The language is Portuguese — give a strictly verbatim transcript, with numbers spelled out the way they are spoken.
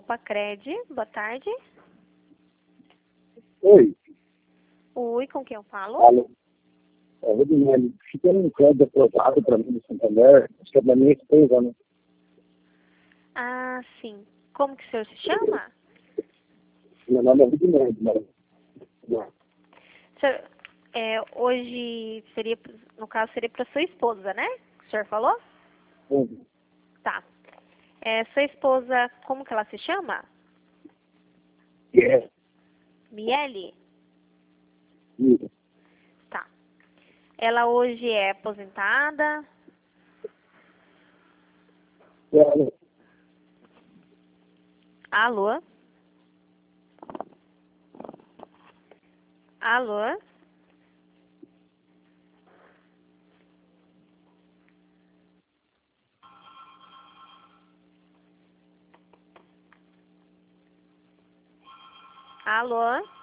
Copacred, boa tarde. Oi, Oi, com quem eu falo? falo. É, Rodinelli, se tem um crédito aprovado para mim no Santander, acho que é da minha esposa, né? Ah, sim. Como que o senhor se chama? Meu nome é Rodinelli, mas... Não. Senhor, é, hoje seria, no caso, seria para sua esposa, né? O senhor falou? Sim. Tá. É, sua esposa, como que ela se chama? É, Miele? isso. Tá. Ela hoje é aposentada? É, Alô? Alô? Alô?